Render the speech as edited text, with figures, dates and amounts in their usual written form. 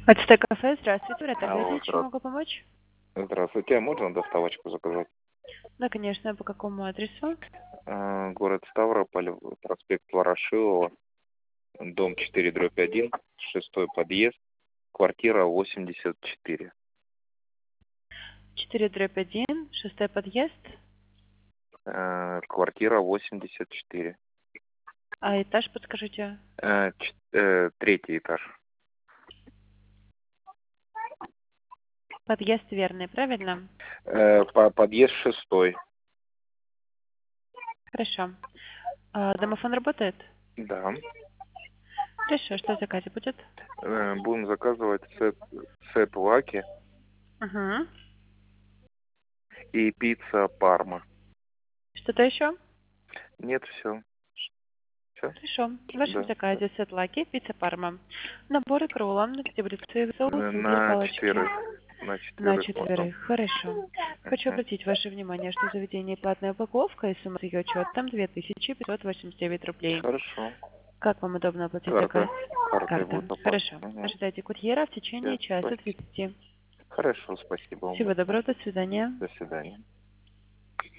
Ацтек кафе, здравствуйте, Врата Алло, Гази, чем могу помочь? здравствуйте. А можно доставочку заказать? Да, конечно, по какому адресу? Город Ставрополь, проспект Ворошилова, дом 4/1, шестой подъезд, квартира 84. 4/1, шестой подъезд. Квартира 84. А этаж подскажите? Третий этаж. Подъезд верный, правильно? Подъезд шестой. Хорошо. Домофон работает? Да. Хорошо, что в заказе будет? Будем заказывать сет лаки Угу. и пицца Парма. Что-то еще? Нет, все. Все? Хорошо. В вашем Да. заказе сет лаки, пицца парма. Набор икру, где будет соевый соус и 2 На палочки. четверых. На На четверых можно. 4. Хорошо. Хочу Мгм. обратить ваше внимание, что заведение платная упаковка и сумма ее учетом 2589 рублей. Хорошо. Как вам удобно оплатить заказ? Карта. Картой Карта. будет оплата. Хорошо. Угу. Ожидайте курьера в течение часа Спасибо. 30. Хорошо, спасибо вам Всего большое. доброго, до свидания. До свидания.